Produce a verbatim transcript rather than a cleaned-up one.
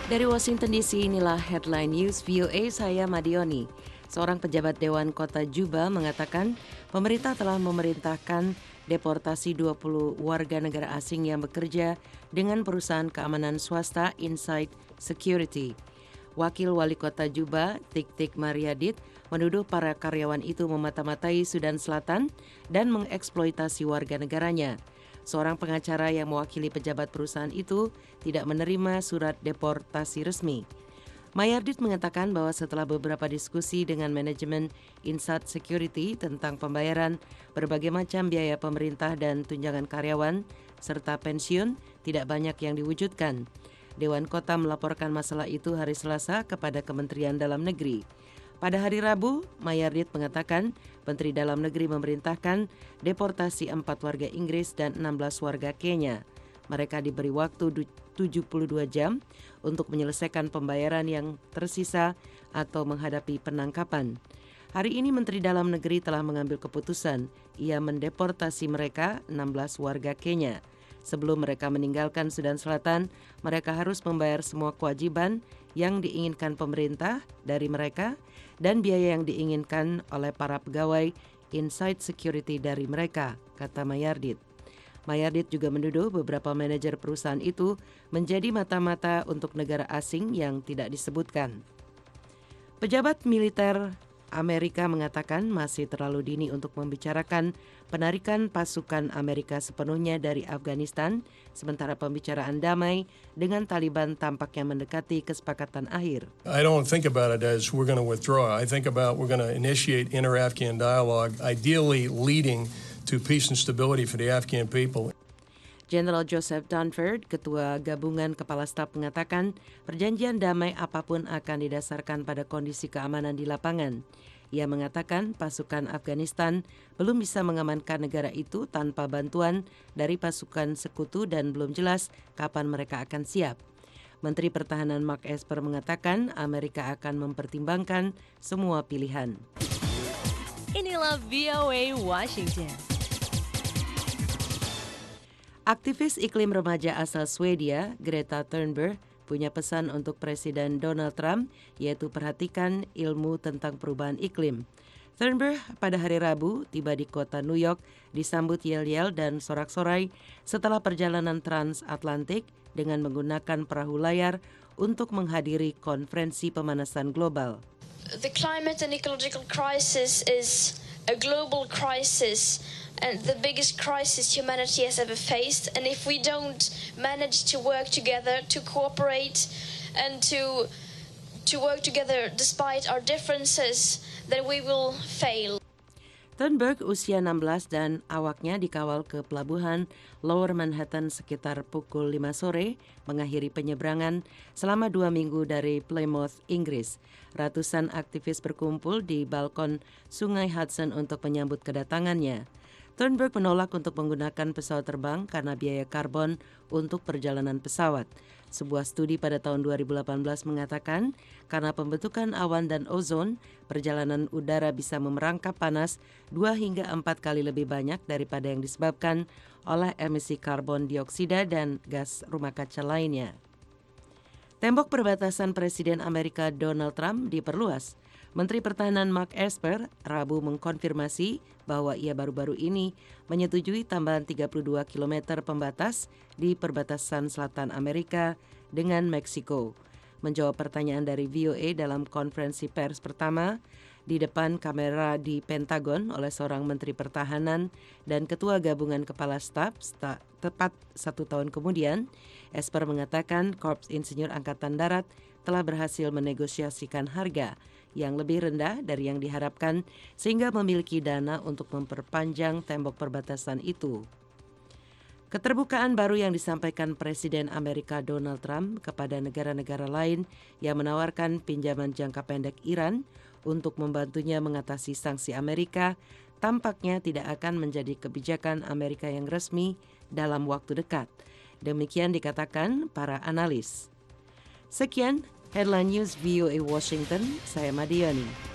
Dari Washington D C, inilah headline news V O A, saya Madioni. Seorang pejabat Dewan Kota Juba mengatakan pemerintah telah memerintahkan deportasi dua puluh warga negara asing yang bekerja dengan perusahaan keamanan swasta Insight Security. Wakil Wali Kota Juba, Tik Tik Mariadit, menuduh para karyawan itu memata-matai Sudan Selatan dan mengeksploitasi warga negaranya. Seorang pengacara yang mewakili pejabat perusahaan itu tidak menerima surat deportasi resmi. Mayardit mengatakan bahwa setelah beberapa diskusi dengan manajemen Insight Security tentang pembayaran berbagai macam biaya pemerintah dan tunjangan karyawan serta pensiun, tidak banyak yang diwujudkan. Dewan Kota melaporkan masalah itu hari Selasa kepada Kementerian Dalam Negeri. Pada hari Rabu, Mayardit mengatakan Menteri Dalam Negeri memerintahkan deportasi empat warga Inggris dan enam belas warga Kenya. Mereka diberi waktu tujuh puluh dua jam untuk menyelesaikan pembayaran yang tersisa atau menghadapi penangkapan. Hari ini Menteri Dalam Negeri telah mengambil keputusan. Ia mendeportasi mereka, enam belas warga Kenya. Sebelum mereka meninggalkan Sudan Selatan, mereka harus membayar semua kewajiban yang diinginkan pemerintah dari mereka dan biaya yang diinginkan oleh para pegawai Insight Security dari mereka, kata Mayardit. Mayardit juga menuduh beberapa manajer perusahaan itu menjadi mata-mata untuk negara asing yang tidak disebutkan. Pejabat militer Amerika mengatakan masih terlalu dini untuk membicarakan penarikan pasukan Amerika sepenuhnya dari Afghanistan, sementara pembicaraan damai dengan Taliban tampaknya mendekati kesepakatan akhir. I don't think about it as we're going to withdraw. I think about we're going to initiate inter-Afghan dialogue, ideally leading to peace and stability for the Afghan people. Jenderal Joseph Dunford, Ketua Gabungan Kepala Staf, mengatakan perjanjian damai apapun akan didasarkan pada kondisi keamanan di lapangan. Ia mengatakan pasukan Afghanistan belum bisa mengamankan negara itu tanpa bantuan dari pasukan sekutu dan belum jelas kapan mereka akan siap. Menteri Pertahanan Mark Esper mengatakan Amerika akan mempertimbangkan semua pilihan. Inilah V O A Washington. Aktivis iklim remaja asal Swedia, Greta Thunberg, punya pesan untuk Presiden Donald Trump, yaitu perhatikan ilmu tentang perubahan iklim. Thunberg pada hari Rabu tiba di kota New York disambut yel-yel dan sorak-sorai setelah perjalanan transatlantik dengan menggunakan perahu layar untuk menghadiri konferensi pemanasan global. The climate and ecological crisis is a global crisis and the biggest crisis humanity has ever faced. And if we don't manage to work together, to cooperate and to to work together despite our differences, then we will fail. Thunberg usia enam belas dan awaknya dikawal ke pelabuhan Lower Manhattan sekitar pukul lima sore, mengakhiri penyeberangan selama dua minggu dari Plymouth, Inggris. Ratusan aktivis berkumpul di balkon Sungai Hudson untuk menyambut kedatangannya. Thunberg menolak untuk menggunakan pesawat terbang karena biaya karbon untuk perjalanan pesawat. Sebuah studi pada tahun dua ribu delapan belas mengatakan karena pembentukan awan dan ozon, perjalanan udara bisa memerangkap panas dua hingga empat kali lebih banyak daripada yang disebabkan oleh emisi karbon dioksida dan gas rumah kaca lainnya. Tembok perbatasan Presiden Amerika Donald Trump diperluas. Menteri Pertahanan Mark Esper Rabu mengkonfirmasi bahwa ia baru-baru ini menyetujui tambahan tiga puluh dua kilometer pembatas di perbatasan selatan Amerika dengan Meksiko. Menjawab pertanyaan dari V O A dalam konferensi pers pertama di depan kamera di Pentagon oleh seorang Menteri Pertahanan dan Ketua Gabungan Kepala Staf tepat satu tahun kemudian, Esper mengatakan Korps Insinyur Angkatan Darat telah berhasil menegosiasikan harga yang lebih rendah dari yang diharapkan sehingga memiliki dana untuk memperpanjang tembok perbatasan itu. Keterbukaan baru yang disampaikan Presiden Amerika Donald Trump kepada negara-negara lain yang menawarkan pinjaman jangka pendek Iran untuk membantunya mengatasi sanksi Amerika tampaknya tidak akan menjadi kebijakan Amerika yang resmi dalam waktu dekat. Demikian dikatakan para analis. Sekian Headline News V O A Washington, saya Madiani.